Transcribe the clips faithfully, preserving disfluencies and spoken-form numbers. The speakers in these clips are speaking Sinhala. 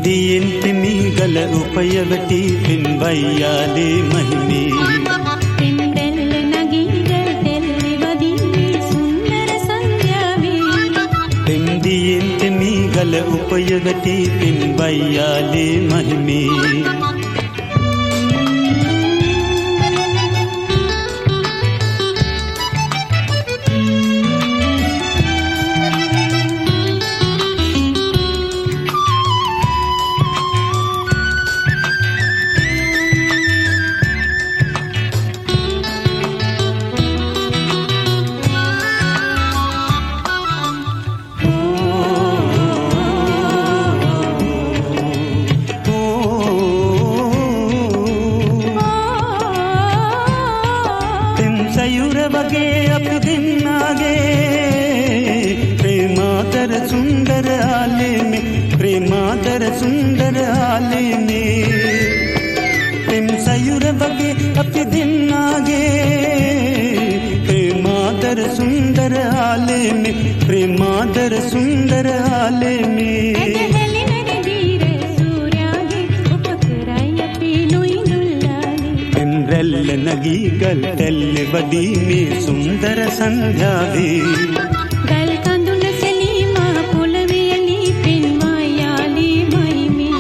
පෙම්දියෙන් පෙමි ගල උපය වැටි පෙම් වයියාලේ මහිමේ පෙම් රැල්ල නගී ගල් තෙල්ලි වදින්නේ සුන්දර සංධ්‍යාවේ පෙම්දියෙන් පෙමි ගල උපය වැටි පෙම් වයියාලේ මහිමේ සයුර වගේ අපි දෙන්නාගේ ප්‍රේමාදර සුන්දර ආලේමේ ප්‍රේමාදර සුන්දර ආලේමේ පෙම් සයුර වගේ අපි දෙන්නාගේ ප්‍රේමාදර සුන්දර ආලේමේ ප්‍රේමාදර සුන්දර ආලේමේ රැල්ල නගී ගල් තැල්ල වදීමේ සුන්දර සංධ්‍යාවේ ගල් කඳුල සැලීමා පොළවෙයලි පෙන්වා යාලේ මහිමේ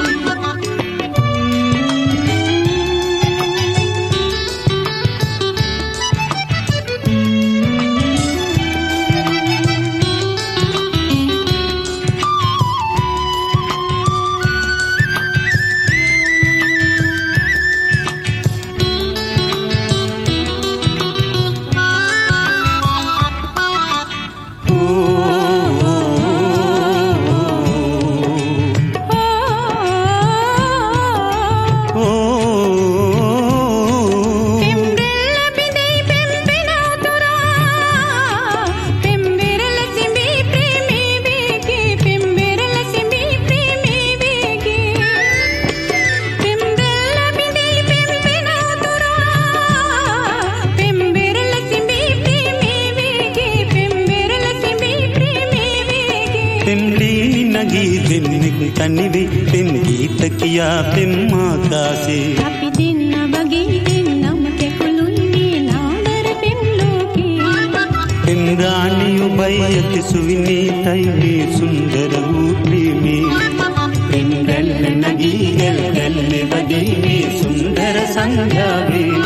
පෙම්ලීනි නගී දෙන්නෙක් තනිවේ පෙම් ගීත කියා පෙම් ආකාසේ අපි දෙන්න වගේ දෙන්නම කැකුළුයි මේ නාමර පෙම් ලෝකේ පෙම් රාණි ඔබයි ඇති සුවිනීතයි මේ සුන්දර වූ ප්‍රේමේ පෙම් රැල්ල නගී ගල් ගල් වගේ මේ සුන්දර සංධ්‍යාවේ